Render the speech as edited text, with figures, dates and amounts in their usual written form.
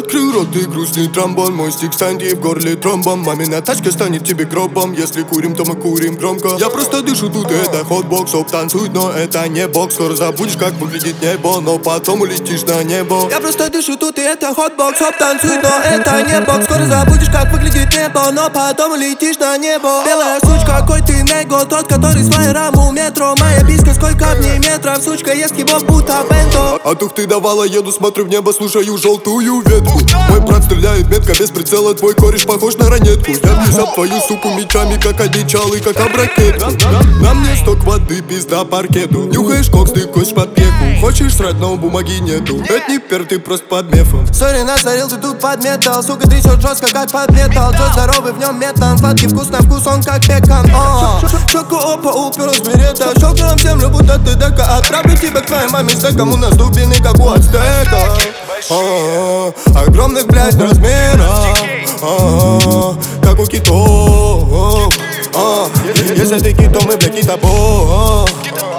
Открой рот и грустный тромбон. Мой стик станет ей в горле тромбом. Мамина тачка станет тебе гробом. Если курим, то мы курим громко. Я просто дышу тут, это хотбокс. Оп, танцует, но это не бокс. Скоро забудешь, как выглядит небо, но потом улетишь на небо. Я просто дышу тут, и это хотбокс. Оп, танцует, но это не бокс. Скоро забудешь, как выглядит небо, но потом улетишь на небо. Белая сучка, какой ты него, тот, который с фаером у метро. Моя биска, сколько в ней метров, сучка ест его будто бенто. А тух ты давала, еду, смотрю в небо, слушаю желтую ветку. Мой брат стреляет метко, без прицела, твой кореш похож на ранетку. Я бьюсь об твою суку мечами, как одичалый, как об ракету. На мне сток воды, пизда паркету. Нюхаешь кокс, ты кость под пеку. Хочешь срать, но бумаги нету. Это не пер, ты просто под мефом. Сори, насорил, ты тут под металл. Сука, трясет жестко, как под металл. Джо здоровый, в нем метан. Сладкий вкус на вкус, он как пекан. Щеку опа, уперлась берета. Щелкаем землю, будто ты дека. Отправлю тебя к твоей маме стеком. У нас дубины, как у ацтека. Огромных, блядь, размеров, как у китов. Если ты китом, мы, блядь, китобой.